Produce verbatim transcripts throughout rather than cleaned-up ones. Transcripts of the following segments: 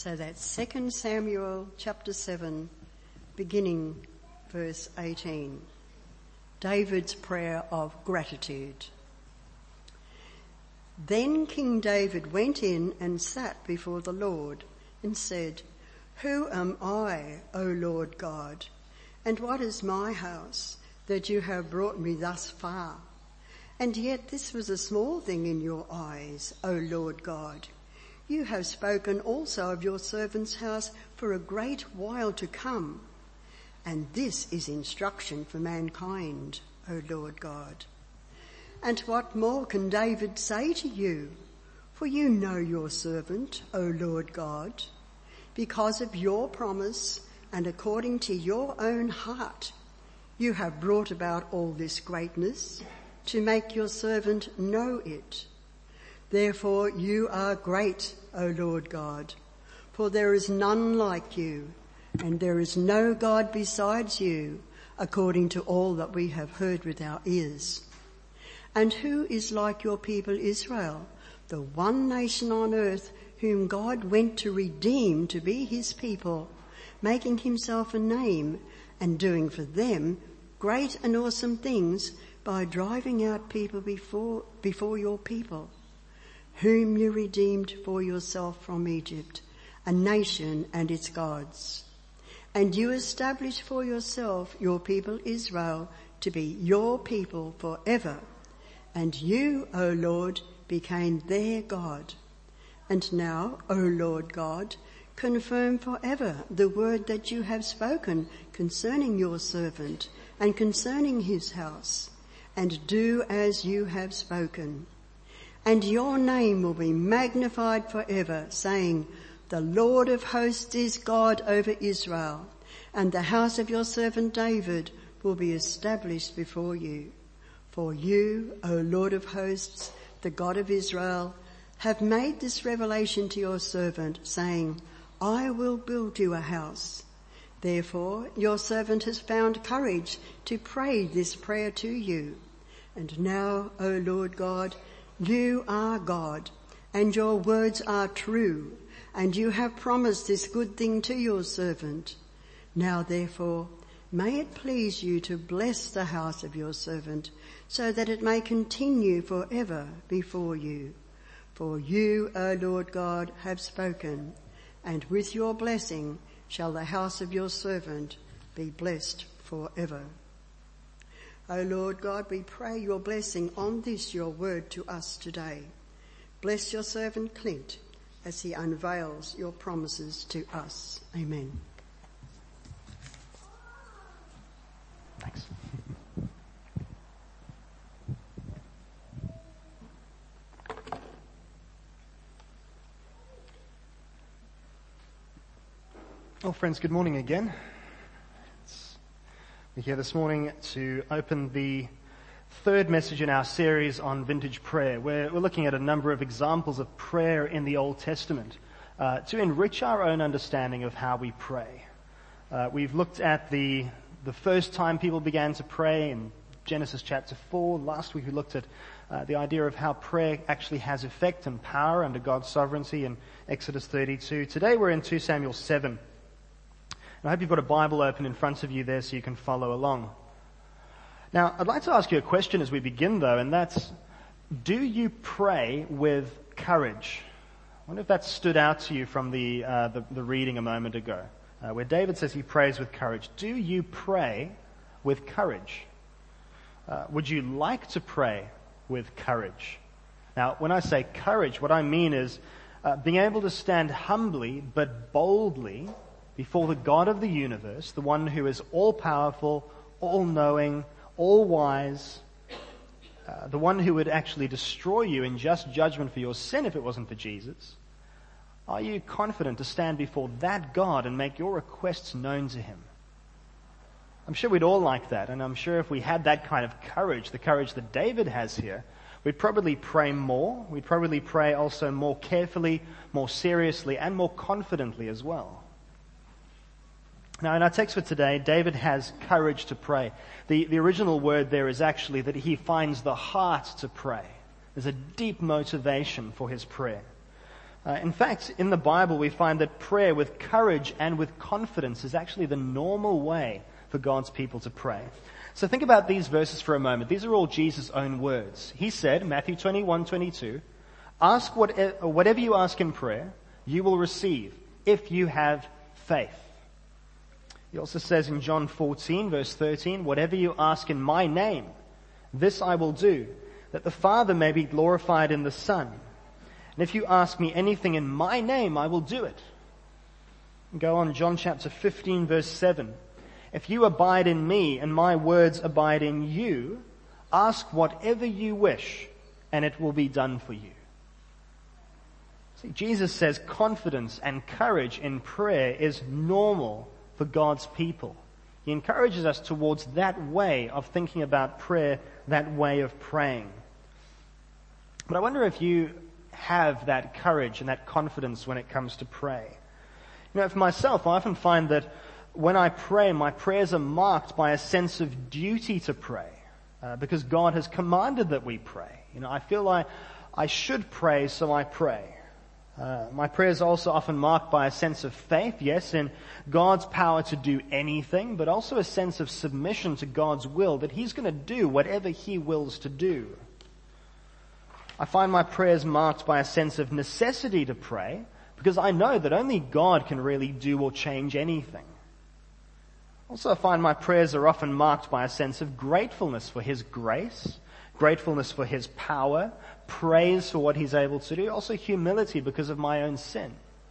So that's Second Samuel chapter seven, beginning verse eighteen. David's prayer of gratitude. Then King David went in and sat before the Lord and said, "Who am I, O Lord God, and what is my house that you have brought me thus far? And yet this was a small thing in your eyes, O Lord God. You have spoken also of your servant's house for a great while to come. And this is instruction for mankind, O Lord God. And what more can David say to you? For you know your servant, O Lord God. Because of your promise and according to your own heart, you have brought about all this greatness to make your servant know it. Therefore you are great, O Lord God, for there is none like you, and there is no God besides you, according to all that we have heard with our ears. And who is like your people Israel, the one nation on earth whom God went to redeem to be his people, making himself a name and doing for them great and awesome things by driving out people before, before your people, whom you redeemed for yourself from Egypt, a nation and its gods. And you established for yourself your people Israel to be your people forever. And you, O Lord, became their God. And now, O Lord God, confirm forever the word that you have spoken concerning your servant and concerning his house, and do as you have spoken. And your name will be magnified forever, saying, the Lord of hosts is God over Israel, and the house of your servant David will be established before you. For you, O Lord of hosts, the God of Israel, have made this revelation to your servant, saying, I will build you a house. Therefore your servant has found courage to pray this prayer to you. And now, O Lord God, you are God, and your words are true, and you have promised this good thing to your servant. Now therefore, may it please you to bless the house of your servant, so that it may continue forever before you. For you, O Lord God, have spoken, and with your blessing shall the house of your servant be blessed forever. O Lord God, we pray your blessing on this, your word to us today. Bless your servant Clint as he unveils your promises to us. Amen. Thanks. Well, friends, good morning again. We're here this morning to open the third message in our series on vintage prayer, where we're looking at a number of examples of prayer in the Old Testament uh, to enrich our own understanding of how we pray. Uh, we've looked at the the first time people began to pray in Genesis chapter four. Last week we looked at uh, the idea of how prayer actually has effect and power under God's sovereignty in Exodus thirty-two. Today we're in Second Samuel seven. I hope you've got a Bible open in front of you there so you can follow along. Now, I'd like to ask you a question as we begin, though, and that's, do you pray with courage? I wonder if that stood out to you from the uh, the, the reading a moment ago, uh, where David says he prays with courage. Do you pray with courage? Uh, would you like to pray with courage? Now, when I say courage, what I mean is uh, being able to stand humbly but boldly before the God of the universe, the one who is all-powerful, all-knowing, all-wise, uh, the one who would actually destroy you in just judgment for your sin if it wasn't for Jesus. Are you confident to stand before that God and make your requests known to him? I'm sure we'd all like that, and I'm sure if we had that kind of courage, the courage that David has here, we'd probably pray more. We'd probably pray also more carefully, more seriously, and more confidently as well. Now, in our text for today, David has courage to pray. The, the original word there is actually that he finds the heart to pray. There's a deep motivation for his prayer. Uh, in fact, in the Bible, we find that prayer with courage and with confidence is actually the normal way for God's people to pray. So think about these verses for a moment. These are all Jesus' own words. He said, Matthew twenty-one twenty-two, ask whatever, whatever you ask in prayer, you will receive if you have faith. He also says in John fourteen, verse thirteen, whatever you ask in my name, this I will do, that the Father may be glorified in the Son. And if you ask me anything in my name, I will do it. And go on, John chapter fifteen, verse seven. If you abide in me and my words abide in you, ask whatever you wish and it will be done for you. See, Jesus says confidence and courage in prayer is normal for God's people. He encourages us towards that way of thinking about prayer, that way of praying. But I wonder if you have that courage and that confidence when it comes to pray. You know, for myself, I often find that when I pray, my prayers are marked by a sense of duty to pray, uh, because God has commanded that we pray. You know, I feel like I should pray, so I pray. Uh, my prayers are also often marked by a sense of faith, yes, in God's power to do anything, but also a sense of submission to God's will, that He's going to do whatever He wills to do. I find my prayers marked by a sense of necessity to pray, because I know that only God can really do or change anything. Also, I find my prayers are often marked by a sense of gratefulness for His grace, gratefulness for His power, praise for what He's able to do, also humility because of my own sin.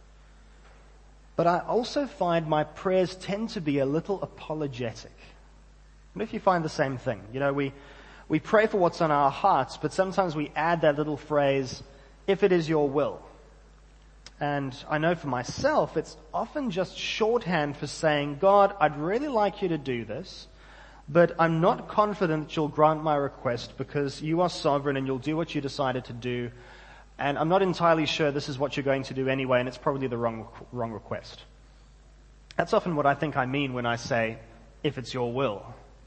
But I also find my prayers tend to be a little apologetic. What if you find the same thing? You know, we We pray for what's on our hearts, but sometimes we add that little phrase, if it is your will. And I know for myself, it's often just shorthand for saying, God, I'd really like you to do this, but I'm not confident that you'll grant my request because you are sovereign and you'll do what you decided to do. And I'm not entirely sure this is what you're going to do anyway, and it's probably the wrong, wrong request. That's often what I think I mean when I say, if it's your will.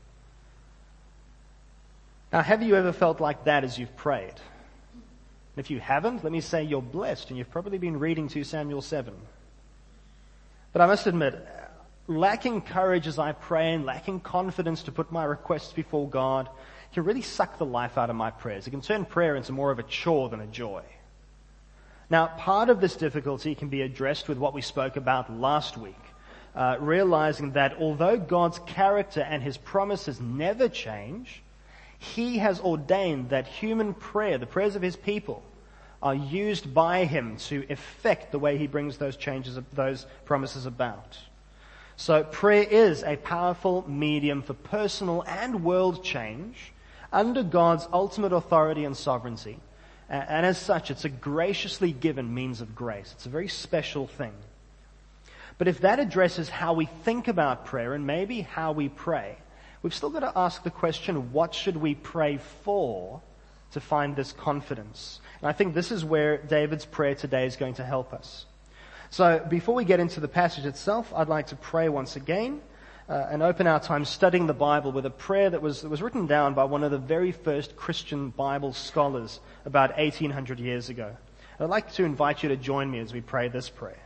Now, have you ever felt like that as you've prayed? If you haven't, let me say you're blessed, and you've probably been reading Second Samuel seven. But I must admit, lacking courage as I pray and lacking confidence to put my requests before God can really suck the life out of my prayers. It can turn prayer into more of a chore than a joy. Now, part of this difficulty can be addressed with what we spoke about last week, uh, realizing that although God's character and His promises never change, He has ordained that human prayer, the prayers of His people, are used by Him to effect the way He brings those changes, those promises about. So prayer is a powerful medium for personal and world change under God's ultimate authority and sovereignty. And as such, it's a graciously given means of grace. It's a very special thing. But if that addresses how we think about prayer and maybe how we pray, we've still got to ask the question, what should we pray for to find this confidence? And I think this is where David's prayer today is going to help us. So before we get into the passage itself, I'd like to pray once again uh, and open our time studying the Bible with a prayer that was, that was written down by one of the very first Christian Bible scholars about eighteen hundred years ago. And I'd like to invite you to join me as we pray this prayer.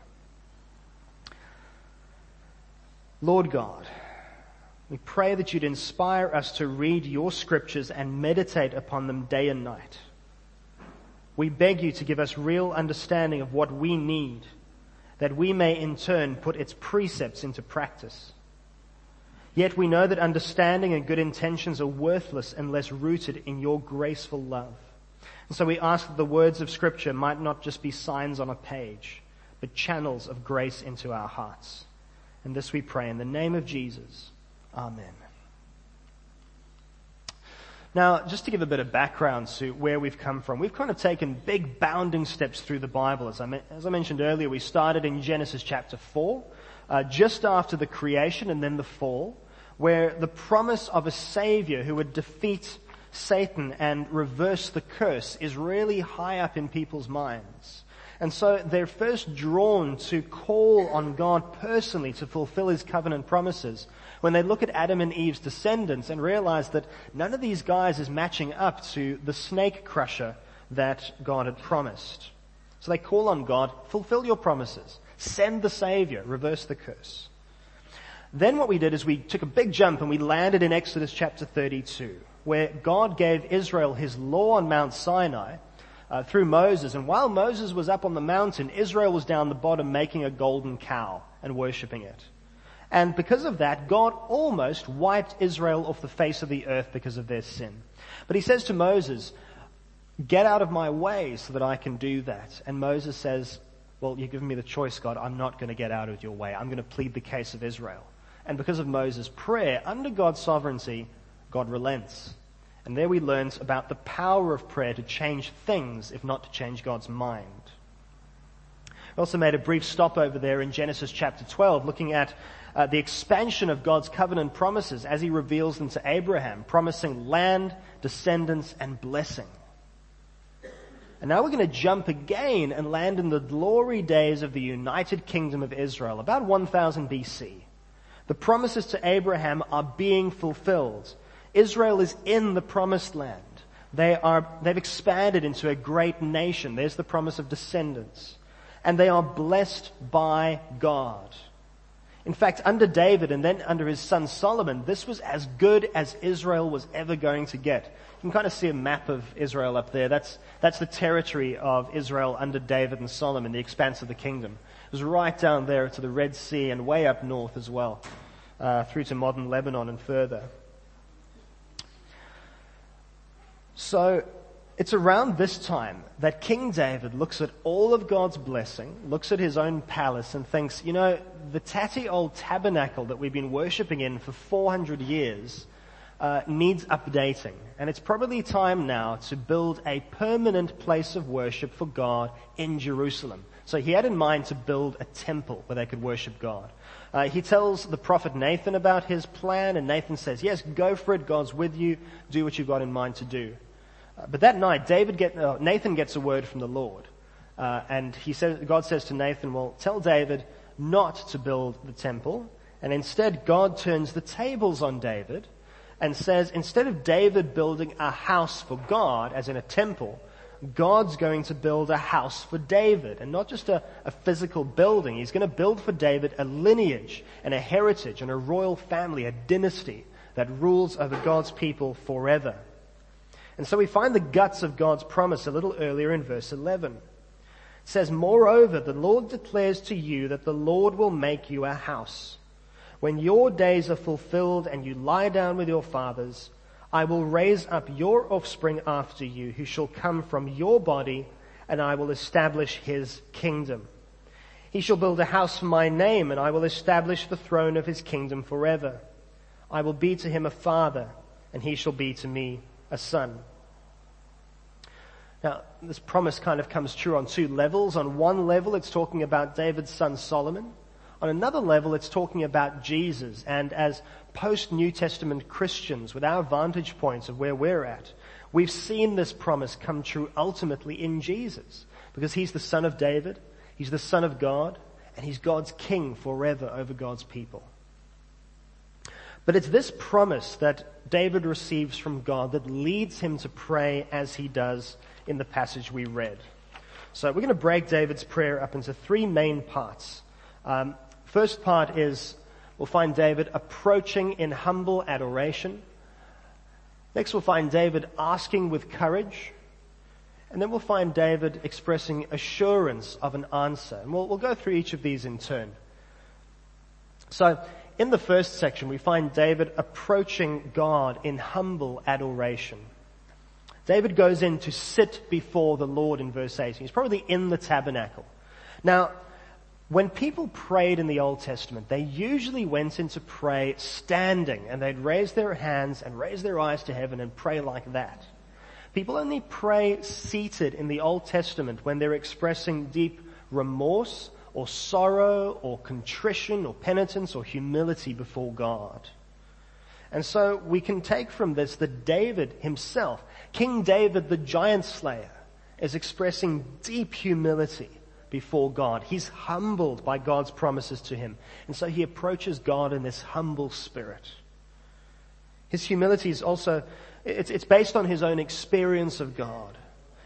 Lord God, we pray that you'd inspire us to read your scriptures and meditate upon them day and night. We beg you to give us real understanding of what we need, that we may in turn put its precepts into practice. Yet we know that understanding and good intentions are worthless unless rooted in your graceful love. And so we ask that the words of Scripture might not just be signs on a page, but channels of grace into our hearts. And this we pray in the name of Jesus. Amen. Now, just to give a bit of background to where we've come from, we've kind of taken big bounding steps through the Bible. As I, me- as I mentioned earlier, we started in Genesis chapter four, uh, just after the creation and then the fall, where the promise of a Savior who would defeat Satan and reverse the curse is really high up in people's minds. And so they're first drawn to call on God personally to fulfill His covenant promises when they look at Adam and Eve's descendants and realize that none of these guys is matching up to the snake crusher that God had promised. So they call on God, fulfill your promises, send the Savior, reverse the curse. Then what we did is we took a big jump and we landed in Exodus chapter thirty-two, where God gave Israel his law on Mount Sinai uh, through Moses. And while Moses was up on the mountain, Israel was down the bottom making a golden cow and worshipping it. And because of that, God almost wiped Israel off the face of the earth because of their sin. But he says to Moses, get out of my way so that I can do that. And Moses says, well, you've given me the choice, God. I'm not going to get out of your way. I'm going to plead the case of Israel. And because of Moses' prayer, under God's sovereignty, God relents. And there we learned about the power of prayer to change things, if not to change God's mind. We also made a brief stop over there in Genesis chapter twelve, looking at uh, the expansion of God's covenant promises as he reveals them to Abraham, promising land, descendants, and blessing. And now we're going to jump again and land in the glory days of the United Kingdom of Israel, about one thousand B C. The promises to Abraham are being fulfilled. Israel is in the promised land. They are, they've expanded into a great nation. There's the promise of descendants. And they are blessed by God. In fact, under David and then under his son Solomon, this was as good as Israel was ever going to get. You can kind of see a map of Israel up there. That's, that's the territory of Israel under David and Solomon, the expanse of the kingdom. It was right down there to the Red Sea and way up north as well, uh, through to modern Lebanon and further. So it's around this time that King David looks at all of God's blessing, looks at his own palace and thinks, you know, the tatty old tabernacle that we've been worshipping in for four hundred years uh, needs updating. And it's probably time now to build a permanent place of worship for God in Jerusalem. So he had in mind to build a temple where they could worship God. Uh, he tells the prophet Nathan about his plan, and Nathan says, yes, go for it, God's with you, do what you've got in mind to do. Uh, but that night, David get, uh, Nathan gets a word from the Lord. Uh, and he says, God says to Nathan, well, tell David not to build the temple. And instead, God turns the tables on David and says, instead of David building a house for God, as in a temple, God's going to build a house for David, and not just a, a physical building. He's going to build for David a lineage and a heritage and a royal family, a dynasty that rules over God's people forever. And so we find the guts of God's promise a little earlier in verse eleven. It says, moreover, the Lord declares to you that the Lord will make you a house. When your days are fulfilled and you lie down with your fathers, I will raise up your offspring after you, who shall come from your body, and I will establish his kingdom. He shall build a house for my name, and I will establish the throne of his kingdom forever. I will be to him a father, and he shall be to me a son. Now, this promise kind of comes true on two levels. On one level, it's talking about David's son Solomon. On another level, it's talking about Jesus. And as post-New Testament Christians, with our vantage points of where we're at, we've seen this promise come true ultimately in Jesus. Because he's the son of David, he's the son of God, and he's God's king forever over God's people. But it's this promise that David receives from God that leads him to pray as he does in the passage we read. So we're going to break David's prayer up into three main parts. Um, first part is, we'll find David approaching in humble adoration. Next we'll find David asking with courage. And then we'll find David expressing assurance of an answer. And we'll, we'll go through each of these in turn. So, in the first section, we find David approaching God in humble adoration. David goes in to sit before the Lord in verse eighteen. He's probably in the tabernacle. Now, when people prayed in the Old Testament, they usually went in to pray standing, and they'd raise their hands and raise their eyes to heaven and pray like that. People only pray seated in the Old Testament when they're expressing deep remorse or sorrow or contrition or penitence or humility before God. And so we can take from this that David himself, King David the giant slayer, is expressing deep humility before God. He's humbled by God's promises to him. And so he approaches God in this humble spirit. His humility is also, it's, it's based on his own experience of God.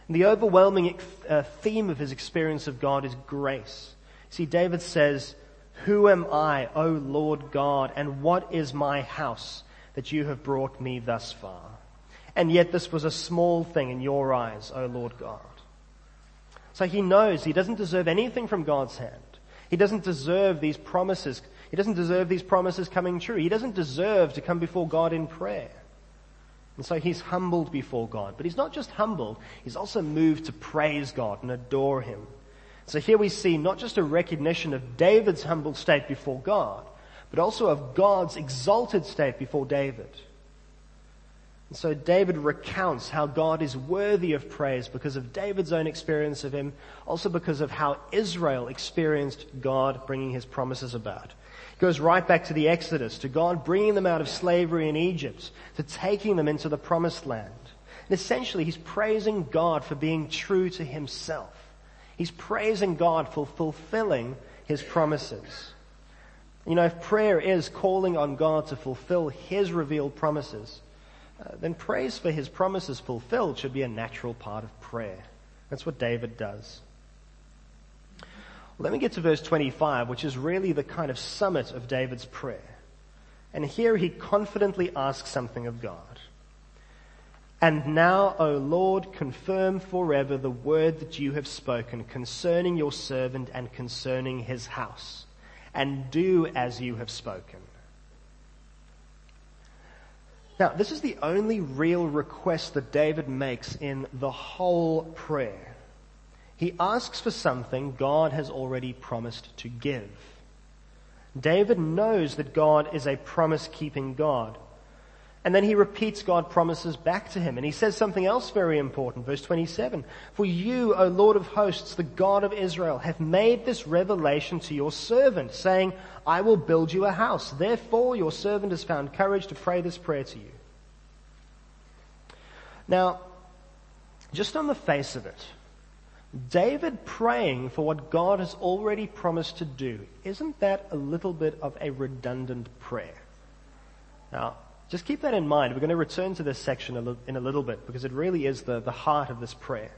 And the overwhelming uh, theme of his experience of God is grace. See, David says, "Who am I, O Lord God, and what is my house that you have brought me thus far? And yet this was a small thing in your eyes, O Lord God." So he knows he doesn't deserve anything from God's hand. He doesn't deserve these promises. He doesn't deserve these promises coming true. He doesn't deserve to come before God in prayer. And so he's humbled before God. But he's not just humbled, he's also moved to praise God and adore him. So here we see not just a recognition of David's humbled state before God, but also of God's exalted state before David. And so David recounts how God is worthy of praise because of David's own experience of him, also because of how Israel experienced God bringing his promises about. It goes right back to the Exodus, to God bringing them out of slavery in Egypt, to taking them into the promised land. And essentially he's praising God for being true to himself. He's praising God for fulfilling his promises. You know, if prayer is calling on God to fulfill his revealed promises, uh, then praise for his promises fulfilled should be a natural part of prayer. That's what David does. Let me get to verse twenty-five, which is really the kind of summit of David's prayer. And here he confidently asks something of God. "And now, O Lord, confirm forever the word that you have spoken concerning your servant and concerning his house, and do as you have spoken." Now, this is the only real request that David makes in the whole prayer. He asks for something God has already promised to give. David knows that God is a promise-keeping God. And then he repeats God's promises back to him. And he says something else very important. Verse twenty-seven. "For you, O Lord of hosts, the God of Israel, have made this revelation to your servant, saying, I will build you a house. Therefore your servant has found courage to pray this prayer to you." Now, just on the face of it, David praying for what God has already promised to do, isn't that a little bit of a redundant prayer? Now, just keep that in mind. We're going to return to this section in a little bit because it really is the, the heart of this prayer.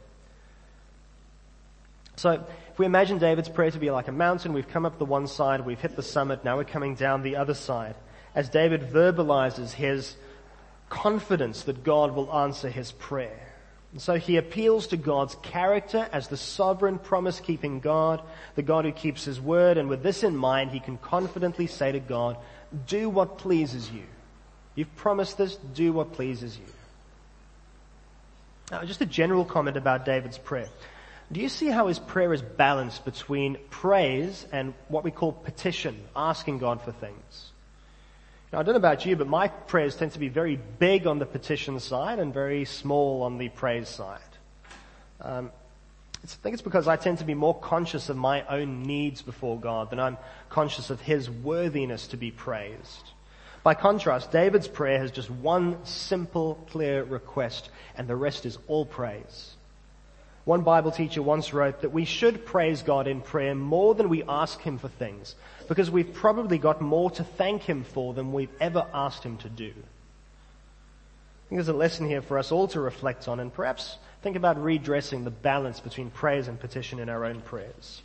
So if we imagine David's prayer to be like a mountain, we've come up the one side, we've hit the summit, now we're coming down the other side. As David verbalizes his confidence that God will answer his prayer. And so he appeals to God's character as the sovereign promise-keeping God, the God who keeps his word, and with this in mind, he can confidently say to God, "Do what pleases you. You've promised this, do what pleases you." Now, just a general comment about David's prayer. Do you see how his prayer is balanced between praise and what we call petition, asking God for things? Now, I don't know about you, but my prayers tend to be very big on the petition side and very small on the praise side. Um, it's, I think it's because I tend to be more conscious of my own needs before God than I'm conscious of his worthiness to be praised. By contrast, David's prayer has just one simple, clear request, and the rest is all praise. One Bible teacher once wrote that we should praise God in prayer more than we ask him for things, because we've probably got more to thank him for than we've ever asked him to do. I think there's a lesson here for us all to reflect on and perhaps think about redressing the balance between praise and petition in our own prayers.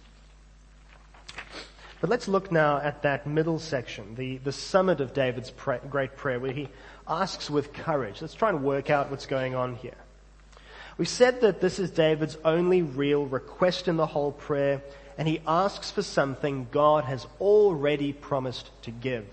But let's look now at that middle section, the, the summit of David's pray, great prayer, where he asks with courage. Let's try and work out what's going on here. We said that this is David's only real request in the whole prayer, and he asks for something God has already promised to give.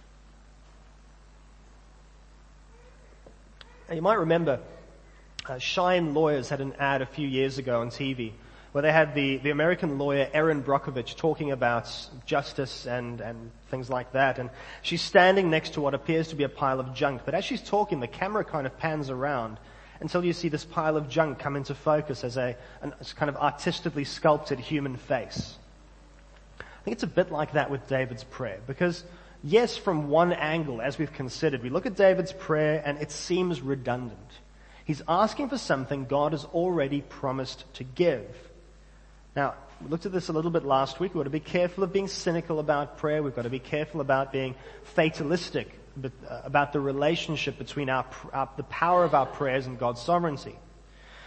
Now, you might remember uh, Shine Lawyers had an ad a few years ago on T V where they had the, the American lawyer Erin Brockovich talking about justice and, and things like that. And she's standing next to what appears to be a pile of junk. But as she's talking, the camera kind of pans around until you see this pile of junk come into focus as a an, as kind of artistically sculpted human face. I think it's a bit like that with David's prayer. Because, yes, from one angle, as we've considered, we look at David's prayer and it seems redundant. He's asking for something God has already promised to give. Now, we looked at this a little bit last week. We've got to be careful of being cynical about prayer. We've got to be careful about being fatalistic about the relationship between our, our, the power of our prayers and God's sovereignty.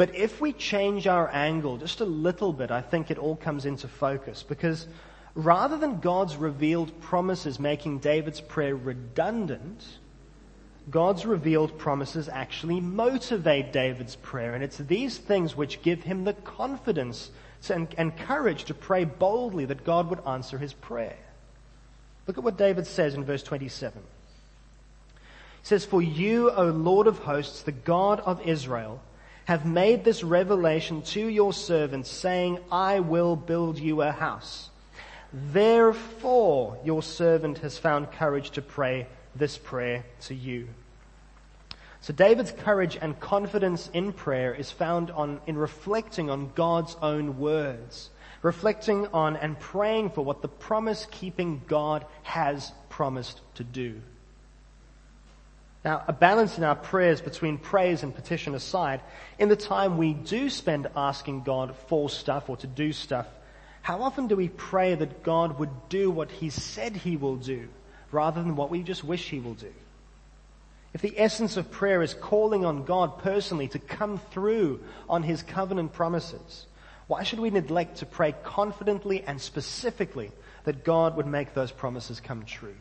But if we change our angle just a little bit, I think it all comes into focus, because rather than God's revealed promises making David's prayer redundant, God's revealed promises actually motivate David's prayer. And it's these things which give him the confidence and, and courage to pray boldly that God would answer his prayer. Look at what David says in verse twenty-seven. He says, "For you, O Lord of hosts, the God of Israel, have made this revelation to your servant, saying, I will build you a house. Therefore, your servant has found courage to pray this prayer to you." So David's courage and confidence in prayer is found on, in reflecting on God's own words, reflecting on and praying for what the promise-keeping God has promised to do. Now, a balance in our prayers between praise and petition aside, in the time we do spend asking God for stuff or to do stuff, how often do we pray that God would do what he said he will do, rather than what we just wish he will do? If the essence of prayer is calling on God personally to come through on his covenant promises, why should we neglect to pray confidently and specifically that God would make those promises come true?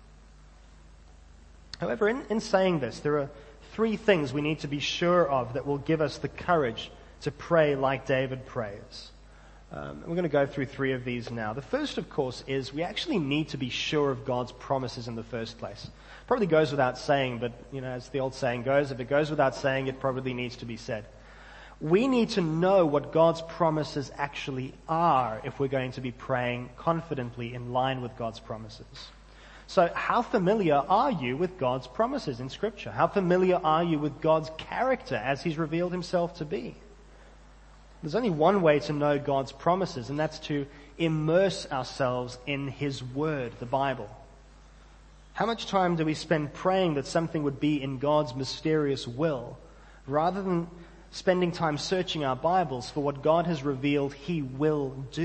However, in, in saying this, there are three things we need to be sure of that will give us the courage to pray like David prays. Um, we're going to go through three of these now. The first, of course, is we actually need to be sure of God's promises in the first place. Probably goes without saying, but, you know, as the old saying goes, if it goes without saying, it probably needs to be said. We need to know what God's promises actually are if we're going to be praying confidently in line with God's promises. So how familiar are you with God's promises in Scripture? How familiar are you with God's character as he's revealed himself to be? There's only one way to know God's promises, and that's to immerse ourselves in his word, the Bible. How much time do we spend praying that something would be in God's mysterious will, rather than spending time searching our Bibles for what God has revealed he will do?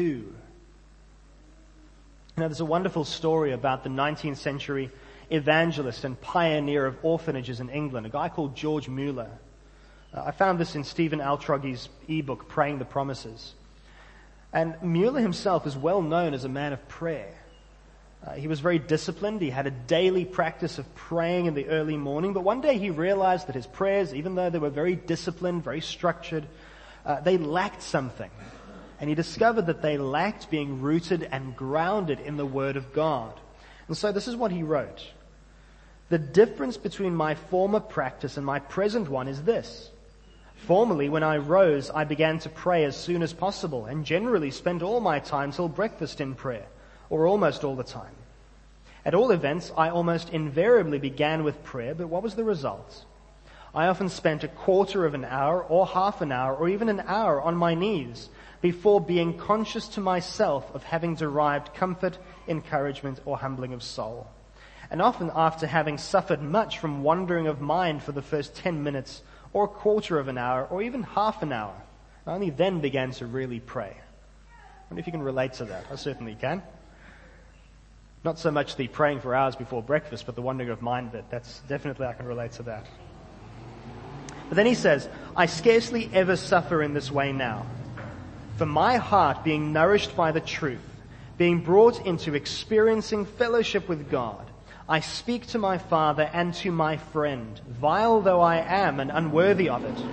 You know, there's a wonderful story about the nineteenth century evangelist and pioneer of orphanages in England, a guy called George Mueller. Uh, I found this in Stephen Altrogge's ebook, Praying the Promises. And Mueller himself is well known as a man of prayer. Uh, he was very disciplined. He had a daily practice of praying in the early morning. But one day he realized that his prayers, even though they were very disciplined, very structured, uh, they lacked something. And he discovered that they lacked being rooted and grounded in the Word of God. And so this is what he wrote. "The difference between my former practice and my present one is this. Formerly, when I rose, I began to pray as soon as possible and generally spent all my time till breakfast in prayer, or almost all the time. At all events, I almost invariably began with prayer, but what was the result? I often spent a quarter of an hour or half an hour or even an hour on my knees before being conscious to myself of having derived comfort, encouragement, or humbling of soul. And often after having suffered much from wandering of mind for the first ten minutes or a quarter of an hour or even half an hour, I only then began to really pray." I wonder if you can relate to that. I certainly can. Not so much the praying for hours before breakfast, but the wandering of mind bit. That's definitely, I can relate to that. But then he says, "I scarcely ever suffer in this way now. For my heart, being nourished by the truth, being brought into experiencing fellowship with God, I speak to my Father and to my friend, vile though I am and unworthy of it,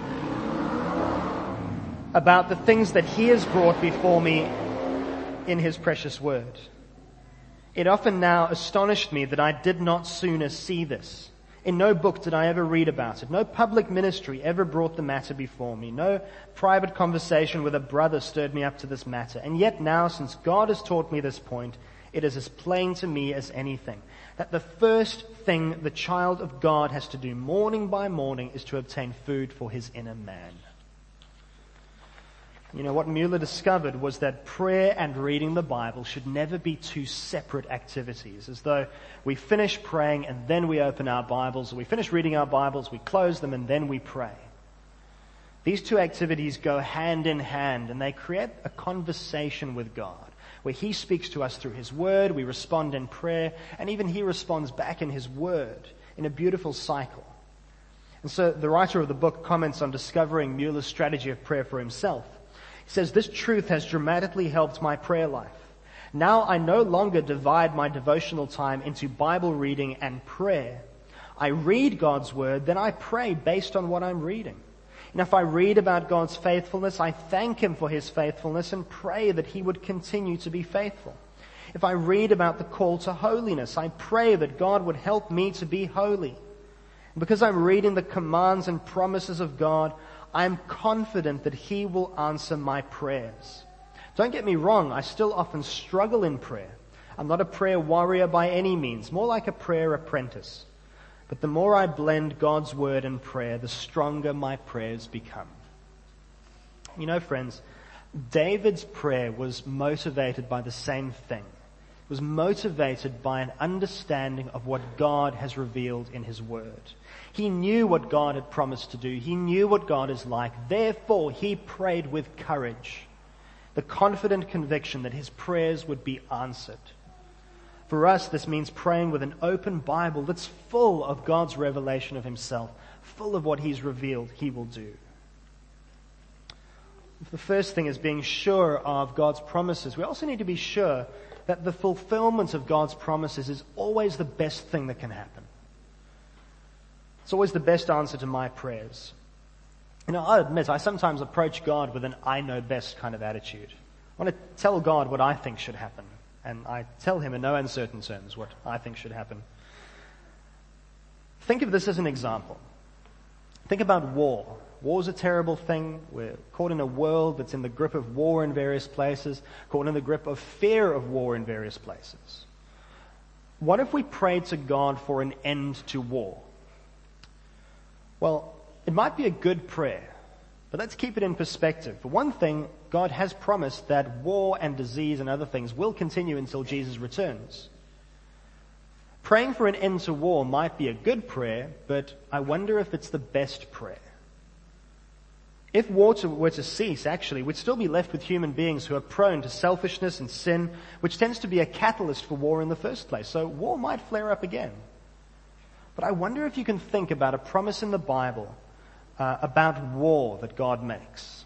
about the things that he has brought before me in his precious word. It often now astonished me that I did not sooner see this. In no book did I ever read about it. No public ministry ever brought the matter before me. No private conversation with a brother stirred me up to this matter. And yet now, since God has taught me this point, it is as plain to me as anything, that the first thing the child of God has to do morning by morning is to obtain food for his inner man." You know, what Mueller discovered was that prayer and reading the Bible should never be two separate activities, as though we finish praying and then we open our Bibles, or we finish reading our Bibles, we close them and then we pray. These two activities go hand in hand, and they create a conversation with God, where he speaks to us through his word, we respond in prayer, and even he responds back in his word in a beautiful cycle. And so the writer of the book comments on discovering Mueller's strategy of prayer for himself. He says, "This truth has dramatically helped my prayer life. Now I no longer divide my devotional time into Bible reading and prayer. I read God's word, then I pray based on what I'm reading. And if I read about God's faithfulness, I thank Him for His faithfulness and pray that He would continue to be faithful. If I read about the call to holiness, I pray that God would help me to be holy. And because I'm reading the commands and promises of God, I'm confident that He will answer my prayers. Don't get me wrong, I still often struggle in prayer. I'm not a prayer warrior by any means, more like a prayer apprentice. But the more I blend God's word and prayer, the stronger my prayers become." You know, friends, David's prayer was motivated by the same thing. It was motivated by an understanding of what God has revealed in His word. He knew what God had promised to do. He knew what God is like. Therefore, he prayed with courage, the confident conviction that his prayers would be answered. For us, this means praying with an open Bible that's full of God's revelation of Himself, full of what He's revealed He will do. The first thing is being sure of God's promises. We also need to be sure that the fulfillment of God's promises is always the best thing that can happen. It's always the best answer to my prayers. You know, I admit, I sometimes approach God with an I know best kind of attitude. I want to tell God what I think should happen. And I tell Him in no uncertain terms what I think should happen. Think of this as an example. Think about war. War is a terrible thing. We're caught in a world that's in the grip of war in various places, caught in the grip of fear of war in various places. What if we prayed to God for an end to war? Well, it might be a good prayer, but let's keep it in perspective. For one thing, God has promised that war and disease and other things will continue until Jesus returns. Praying for an end to war might be a good prayer, but I wonder if it's the best prayer. If war to, were to cease, actually, we'd still be left with human beings who are prone to selfishness and sin, which tends to be a catalyst for war in the first place. So war might flare up again. But I wonder if you can think about a promise in the Bible uh, about war that God makes.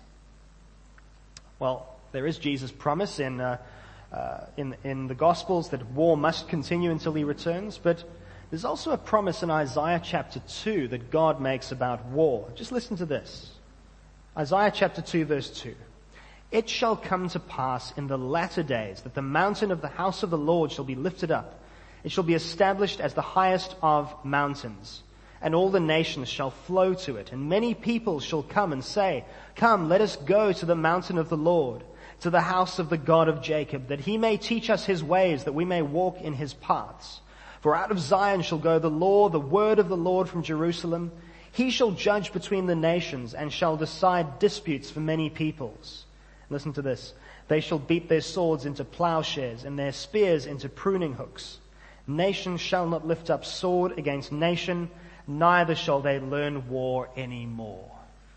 Well, there is Jesus' promise in, uh, uh, in, in the Gospels that war must continue until He returns, but there's also a promise in Isaiah chapter two that God makes about war. Just listen to this. Isaiah chapter two, verse two. "It shall come to pass in the latter days that the mountain of the house of the Lord shall be lifted up. It shall be established as the highest of mountains, and all the nations shall flow to it. And many people shall come and say, 'Come, let us go to the mountain of the Lord, to the house of the God of Jacob, that He may teach us His ways, that we may walk in His paths. For out of Zion shall go the law, the word of the Lord from Jerusalem. He shall judge between the nations and shall decide disputes for many peoples.'" Listen to this. "They shall beat their swords into plowshares and their spears into pruning hooks. Nation shall not lift up sword against nation, neither shall they learn war anymore."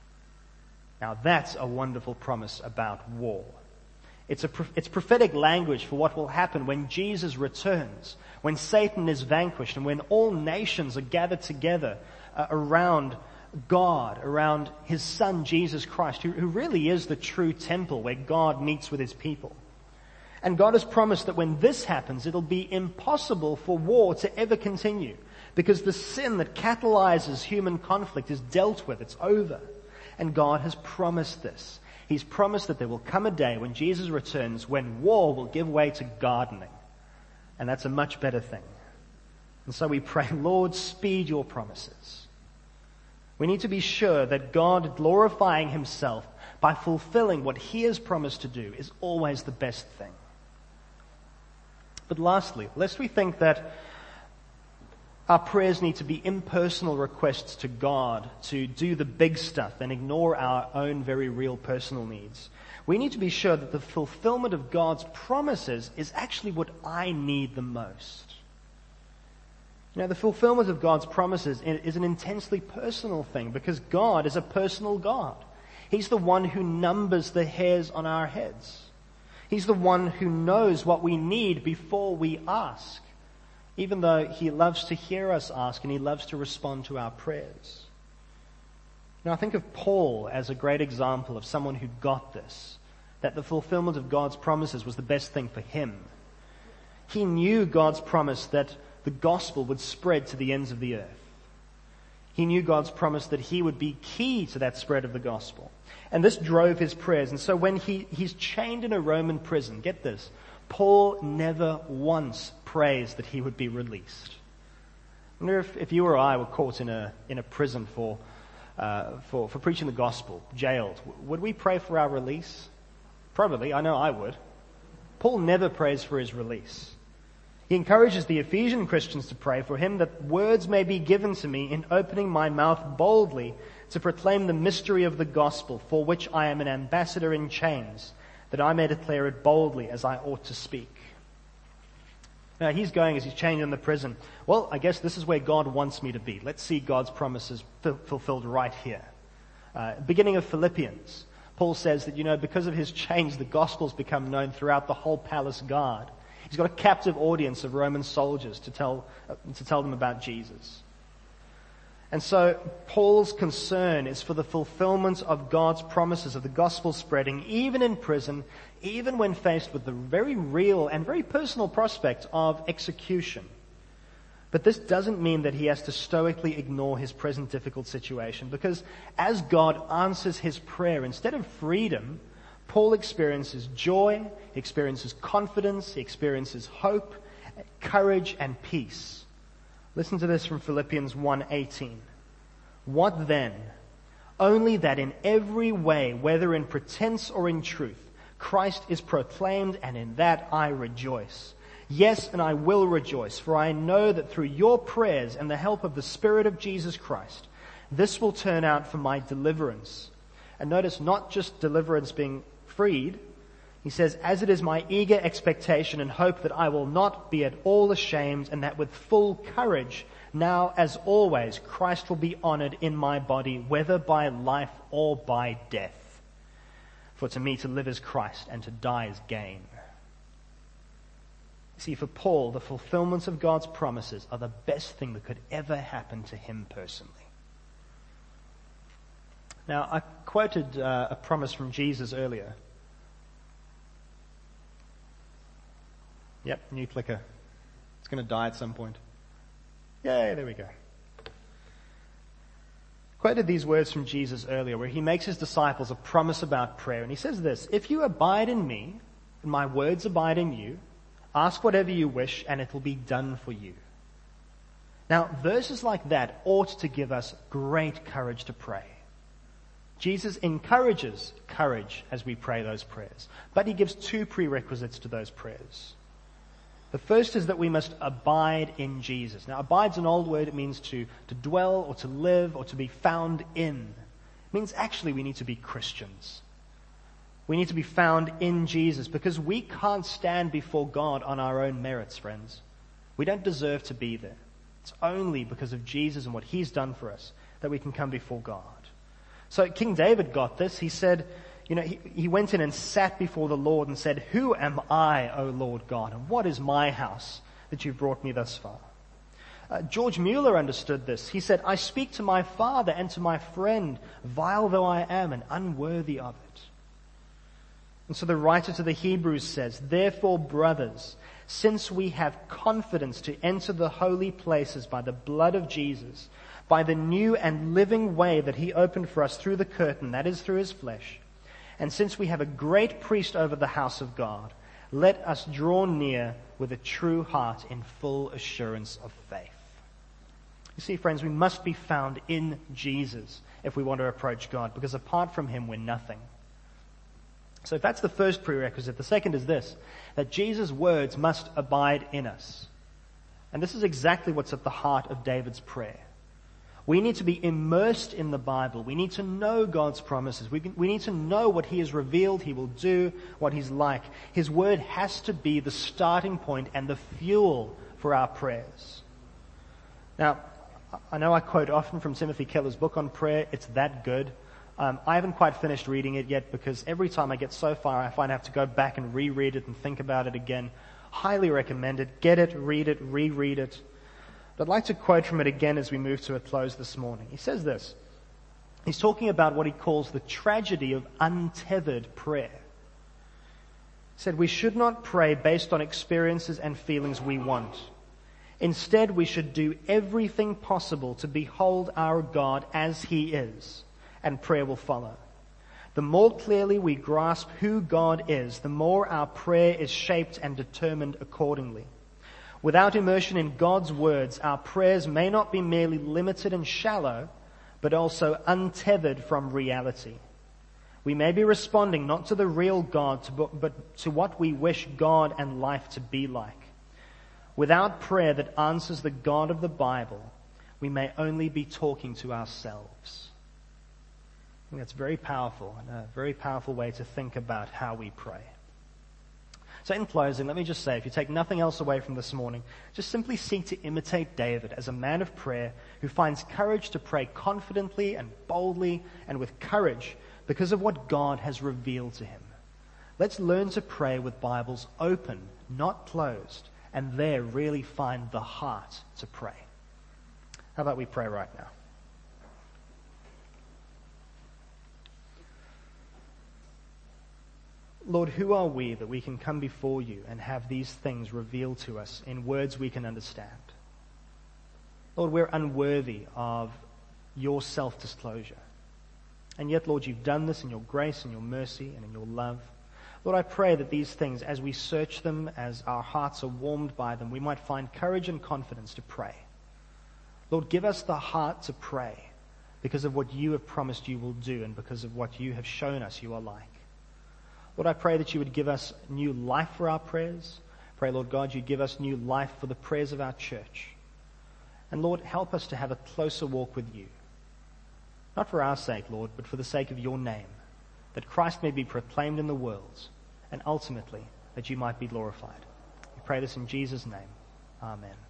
Now that's a wonderful promise about war. It's, a, it's prophetic language for what will happen when Jesus returns, when Satan is vanquished, and when all nations are gathered together uh, around God, around His Son Jesus Christ, who, who really is the true temple where God meets with His people. And God has promised that when this happens, it'll be impossible for war to ever continue, because the sin that catalyzes human conflict is dealt with. It's over. And God has promised this. He's promised that there will come a day when Jesus returns when war will give way to gardening. And that's a much better thing. And so we pray, Lord, speed your promises. We need to be sure that God glorifying Himself by fulfilling what He has promised to do is always the best thing. But lastly, lest we think that our prayers need to be impersonal requests to God to do the big stuff and ignore our own very real personal needs, we need to be sure that the fulfillment of God's promises is actually what I need the most. You know, the fulfillment of God's promises is an intensely personal thing because God is a personal God. He's the one who numbers the hairs on our heads. He's the one who knows what we need before we ask, even though He loves to hear us ask and He loves to respond to our prayers. Now I think of Paul as a great example of someone who got this, that the fulfillment of God's promises was the best thing for him. He knew God's promise that the gospel would spread to the ends of the earth. He knew God's promise that he would be key to that spread of the gospel. And this drove his prayers. And so when he, he's chained in a Roman prison, get this, Paul never once prays that he would be released. I wonder if, if you or I were caught in a in a prison for, uh, for for preaching the gospel, jailed, would we pray for our release? Probably. I know I would. Paul never prays for his release. He encourages the Ephesian Christians to pray for him that words may be given to me in opening my mouth boldly to proclaim the mystery of the gospel, for which I am an ambassador in chains, that I may declare it boldly as I ought to speak. Now he's going as he's chained in the prison. Well, I guess this is where God wants me to be. Let's see God's promises f- fulfilled right here. Uh, beginning of Philippians, Paul says that, you know, because of his chains, the gospel's become known throughout the whole palace guard. He's got a captive audience of Roman soldiers to tell, uh, to tell them about Jesus. And so Paul's concern is for the fulfillment of God's promises of the gospel spreading, even in prison, even when faced with the very real and very personal prospect of execution. But this doesn't mean that he has to stoically ignore his present difficult situation, because as God answers his prayer, instead of freedom, Paul experiences joy, he experiences confidence, he experiences hope, courage, and peace. Listen to this from Philippians one eighteen. What then? Only that in every way, whether in pretense or in truth, Christ is proclaimed, and in that I rejoice. Yes, and I will rejoice, for I know that through your prayers and the help of the Spirit of Jesus Christ, this will turn out for my deliverance. And notice, not just deliverance being freed. He says, as it is my eager expectation and hope that I will not be at all ashamed, and that with full courage, now as always, Christ will be honored in my body, whether by life or by death. For to me to live is Christ, and to die is gain. See, for Paul, the fulfillments of God's promises are the best thing that could ever happen to him personally. Now, I quoted uh, a promise from Jesus earlier. Yep, new clicker. It's going to die at some point. Yay, there we go. Quoted these words from Jesus earlier, where he makes his disciples a promise about prayer. And he says this, if you abide in me, and my words abide in you, ask whatever you wish, and it will be done for you. Now, verses like that ought to give us great courage to pray. Jesus encourages courage as we pray those prayers, but he gives two prerequisites to those prayers. The first is that we must abide in Jesus. Now, abide's an old word. It means to, to dwell or to live or to be found in. It means actually we need to be Christians. We need to be found in Jesus, because we can't stand before God on our own merits, friends. We don't deserve to be there. It's only because of Jesus and what he's done for us that we can come before God. So King David got this. He said, you know, he, he went in and sat before the Lord and said, who am I, O Lord God, and what is my house that you've brought me thus far? Uh, George Mueller understood this. He said, I speak to my father and to my friend, vile though I am and unworthy of it. And so the writer to the Hebrews says, therefore, brothers, since we have confidence to enter the holy places by the blood of Jesus, by the new and living way that he opened for us through the curtain, that is through his flesh, and since we have a great priest over the house of God, let us draw near with a true heart in full assurance of faith. You see, friends, we must be found in Jesus if we want to approach God, because apart from him, we're nothing. So if that's the first prerequisite, the second is this, that Jesus' words must abide in us. And this is exactly what's at the heart of David's prayer. We need to be immersed in the Bible. We need to know God's promises. We, we need to know what he has revealed he will do, what he's like. His word has to be the starting point and the fuel for our prayers. Now, I know I quote often from Timothy Keller's book on prayer. It's that good. Um, I haven't quite finished reading it yet, because every time I get so far, I find I have to go back and reread it and think about it again. Highly recommend it. Get it, read it, reread it. But I'd like to quote from it again as we move to a close this morning. He says this, He's talking about what he calls the tragedy of untethered prayer. He said we should not pray based on experiences and feelings we want. Instead, we should do everything possible to behold our God as he is, and prayer will follow. The more clearly we grasp who God is, the more our prayer is shaped and determined accordingly. Without immersion in God's words, our prayers may not be merely limited and shallow, but also untethered from reality. We may be responding not to the real God, but to what we wish God and life to be like. Without prayer that answers the God of the Bible, we may only be talking to ourselves. I think that's very powerful, and a very powerful way to think about how we pray. So in closing, let me just say, if you take nothing else away from this morning, just simply seek to imitate David as a man of prayer who finds courage to pray confidently and boldly and with courage because of what God has revealed to him. Let's learn to pray with Bibles open, not closed, and there really find the heart to pray. How about we pray right now? Lord, who are we that we can come before you and have these things revealed to us in words we can understand? Lord, we're unworthy of your self-disclosure. And yet, Lord, you've done this in your grace and your mercy and in your love. Lord, I pray that these things, as we search them, as our hearts are warmed by them, we might find courage and confidence to pray. Lord, give us the heart to pray because of what you have promised you will do and because of what you have shown us you are like. Lord, I pray that you would give us new life for our prayers. Pray, Lord God, you'd give us new life for the prayers of our church. And Lord, help us to have a closer walk with you. Not for our sake, Lord, but for the sake of your name, that Christ may be proclaimed in the world, and ultimately that you might be glorified. We pray this in Jesus' name. Amen.